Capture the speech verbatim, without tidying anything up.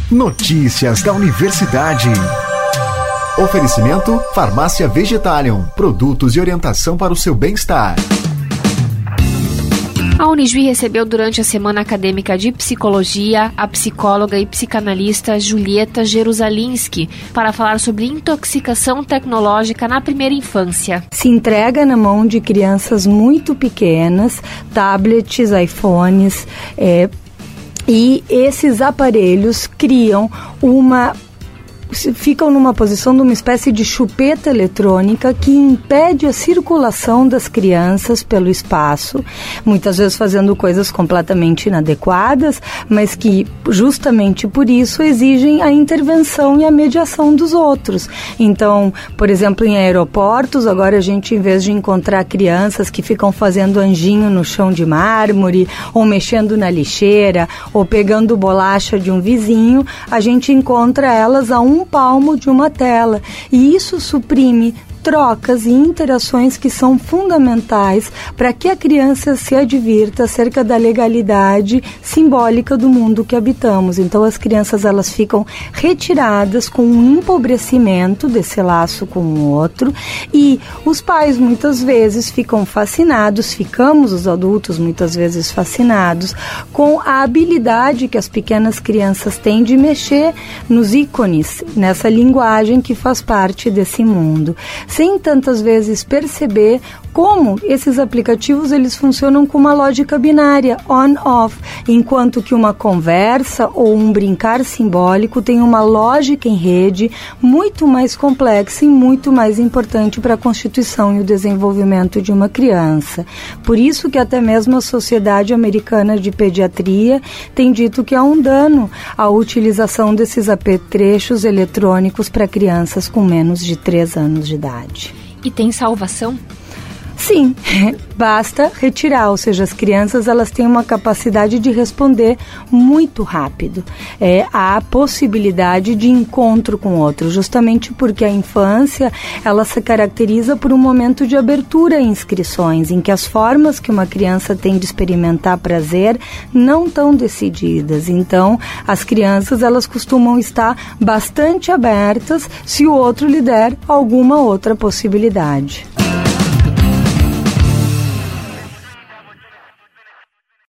Notícias da Universidade. Oferecimento Farmácia Vegetalium. Produtos e orientação para o seu bem-estar. A Unijuí recebeu durante a Semana Acadêmica de Psicologia a psicóloga e psicanalista Julieta Jerusalinski para falar sobre intoxicação tecnológica na primeira infância. Se entrega na mão de crianças muito pequenas, tablets, iPhones, é, e esses aparelhos criam uma... ficam numa posição de uma espécie de chupeta eletrônica que impede a circulação das crianças pelo espaço, muitas vezes fazendo coisas completamente inadequadas, mas que justamente por isso exigem a intervenção e a mediação dos outros. Então, por exemplo, em aeroportos, agora a gente, em vez de encontrar crianças que ficam fazendo anjinho no chão de mármore, ou mexendo na lixeira, ou pegando bolacha de um vizinho, a gente encontra elas a um um palmo de uma tela, e isso suprime trocas e interações que são fundamentais para que a criança se advirta acerca da legalidade simbólica do mundo que habitamos. Então as crianças elas ficam retiradas com um empobrecimento desse laço com o outro, e os pais muitas vezes ficam fascinados, ficamos os adultos muitas vezes fascinados com a habilidade que as pequenas crianças têm de mexer nos ícones, nessa linguagem que faz parte desse mundo, sem tantas vezes perceber como esses aplicativos eles funcionam com uma lógica binária, on-off, enquanto que uma conversa ou um brincar simbólico tem uma lógica em rede muito mais complexa e muito mais importante para a constituição e o desenvolvimento de uma criança. Por isso que até mesmo a Sociedade Americana de Pediatria tem dito que há um dano à utilização desses apetrechos eletrônicos para crianças com menos de três anos de idade. E tem salvação? Sim, basta retirar, ou seja, as crianças elas têm uma capacidade de responder muito rápido. É, há a possibilidade de encontro com o outro, justamente porque a infância ela se caracteriza por um momento de abertura a inscrições, em que as formas que uma criança tem de experimentar prazer não estão decididas. Então, as crianças elas costumam estar bastante abertas se o outro lhe der alguma outra possibilidade.